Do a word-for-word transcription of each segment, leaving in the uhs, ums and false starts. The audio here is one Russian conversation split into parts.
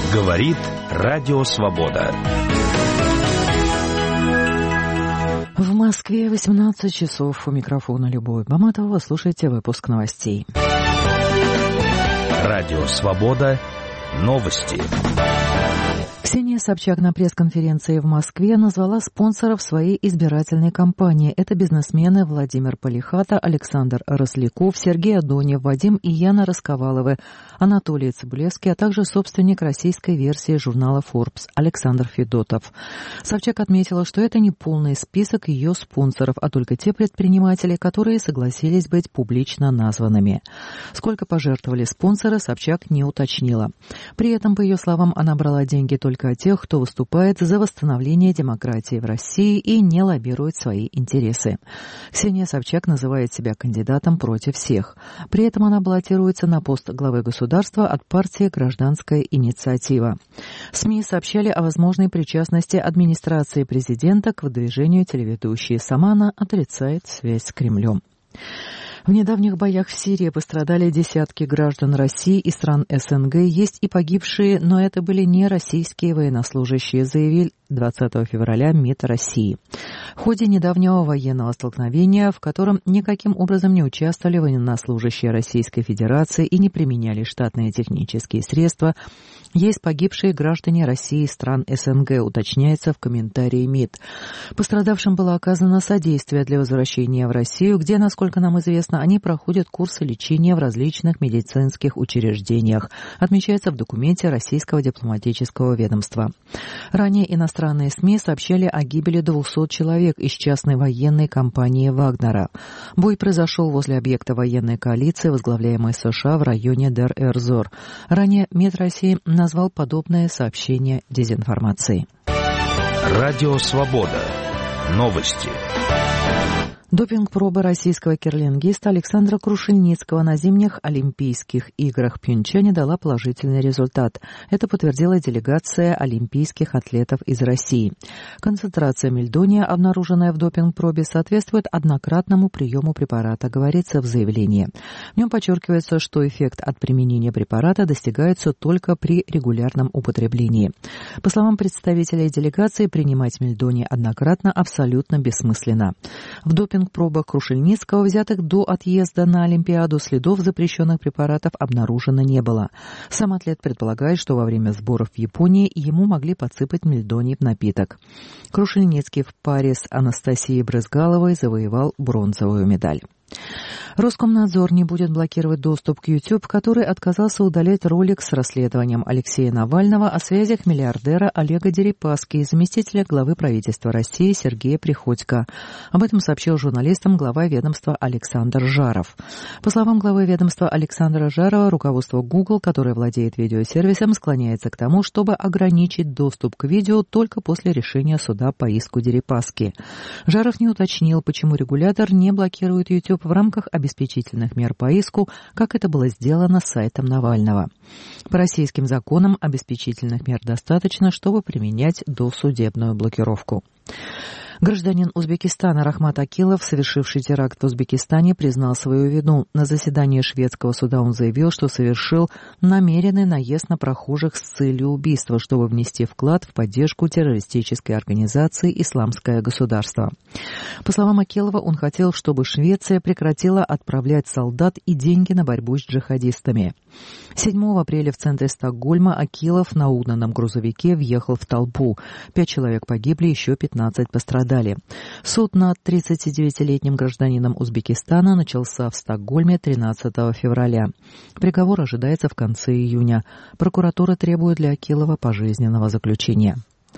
Говорит Радио Свобода. В Москве восемнадцать часов. У микрофона Любовь Баматова. Вы слушаете выпуск новостей. Радио Свобода. Новости. Ксения Собчак на пресс-конференции в Москве назвала спонсоров своей избирательной кампании. Это бизнесмены Владимир Полихата, Александр Росляков, Сергей Адонев, Вадим и Яна Расковаловы, Анатолий Цибулевский, а также собственник российской версии журнала Forbes Александр Федотов. Собчак отметила, что это не полный список ее спонсоров, а только те предприниматели, которые согласились быть публично названными. Сколько пожертвовали спонсоры, Собчак не уточнила. При этом, по ее словам, она брала деньги только от тех, кто выступает за восстановление демократии в России и не лоббирует свои интересы. Ксения Собчак называет себя кандидатом против всех. При этом она баллотируется на пост главы государства от партии «Гражданская инициатива». СМИ сообщали о возможной причастности администрации президента к выдвижению телеведущей. Сама она отрицает связь с Кремлем. В недавних боях в Сирии пострадали десятки граждан России и стран СНГ. Есть и погибшие, но это были не российские военнослужащие, заявил двадцатого февраля МИД России. В ходе недавнего военного столкновения, в котором никаким образом не участвовали военнослужащие Российской Федерации и не применяли штатные технические средства, есть погибшие граждане России и стран СНГ, уточняется в комментарии МИД. Пострадавшим было оказано содействие для возвращения в Россию, где, насколько нам известно, они проходят курсы лечения в различных медицинских учреждениях, отмечается в документе Российского дипломатического ведомства. Ранее иностранные СМИ сообщали о гибели двухсот человек из частной военной компании «Вагнера». Бой произошел возле объекта военной коалиции, возглавляемой США в районе Дер-эз-Зор. Ранее МИД России назвал подобное сообщение дезинформацией. Радио Свобода. Новости. Допинг-проба российского керлингиста Александра Крушельницкого на зимних Олимпийских играх в Пхенчхане дала положительный результат. Это подтвердила делегация олимпийских атлетов из России. Концентрация мельдония, обнаруженная в допинг-пробе, соответствует однократному приему препарата, говорится в заявлении. В нем подчеркивается, что эффект от применения препарата достигается только при регулярном употреблении. По словам представителей делегации, принимать мельдоний однократно абсолютно бессмысленно. В допинг пробах Крушельницкого, взятых до отъезда на Олимпиаду, следов запрещенных препаратов обнаружено не было. Сам атлет предполагает, что во время сборов в Японии ему могли подсыпать мельдоний в напиток. Крушельницкий в паре с Анастасией Брызгаловой завоевал бронзовую медаль. Роскомнадзор не будет блокировать доступ к YouTube, который отказался удалять ролик с расследованием Алексея Навального о связях миллиардера Олега Дерипаски и заместителя главы правительства России Сергея Приходько. Об этом сообщил журналистам глава ведомства Александр Жаров. По словам главы ведомства Александра Жарова, руководство Google, которое владеет видеосервисом, склоняется к тому, чтобы ограничить доступ к видео только после решения суда по иску Дерипаски. Жаров не уточнил, почему регулятор не блокирует YouTube в рамках обеспечительных мер по иску, как это было сделано с сайтом Навального. По российским законам обеспечительных мер достаточно, чтобы применять досудебную блокировку. Гражданин Узбекистана Рахмат Акилов, совершивший теракт в Узбекистане, признал свою вину. На заседании шведского суда он заявил, что совершил намеренный наезд на прохожих с целью убийства, чтобы внести вклад в поддержку террористической организации «Исламское государство». По словам Акилова, он хотел, чтобы Швеция прекратила отправлять солдат и деньги на борьбу с джихадистами. седьмого апреля в центре Стокгольма Акилов на угнанном грузовике въехал в толпу. Пять человек погибли, еще пятнадцать пострадали. Суд над тридцатидевятилетним гражданином Узбекистана начался в Стокгольме тринадцатого февраля. Приговор ожидается в конце июня. Прокуратура требует для Акилова пожизненного заключения.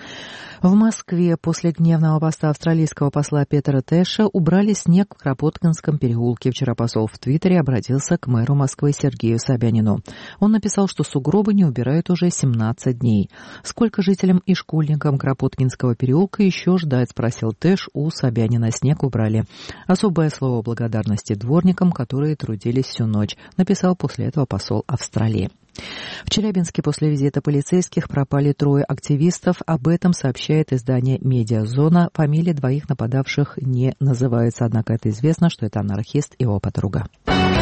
В Москве после гневного поста австралийского посла Петера Тэша убрали снег в Кропоткинском переулке. Вчера посол в Твиттере обратился к мэру Москвы Сергею Собянину. Он написал, что сугробы не убирают уже семнадцать дней. Сколько жителям и школьникам Кропоткинского переулка еще ждать, спросил Тэш у Собянина. Снег убрали. Особое слово благодарности дворникам, которые трудились всю ночь, написал после этого посол Австралии. В Челябинске после визита полицейских пропали трое активистов. Об этом сообщает издание «Медиазона». Фамилии двоих нападавших не называются, однако это известно, что это анархист и его подруга.